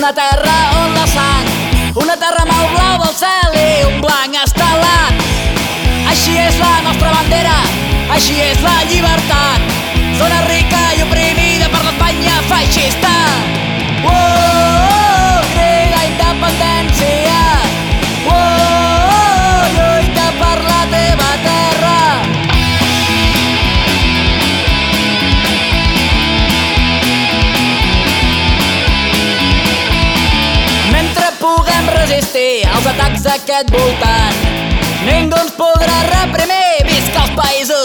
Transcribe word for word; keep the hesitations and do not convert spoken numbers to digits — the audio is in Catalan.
Una terra on la sang, una terra amb el blau del cel i un blanc estelat. Així és la nostra bandera, així és la llibertat. Zona rica i oprimida per l'Espanya feixista. Oh, oh, crida independència. Oh, oh, lluita per la teva terra. Mentre puguem resistir als atacs d'aquest voltant, ningú ens podrà reprimir. Visca els països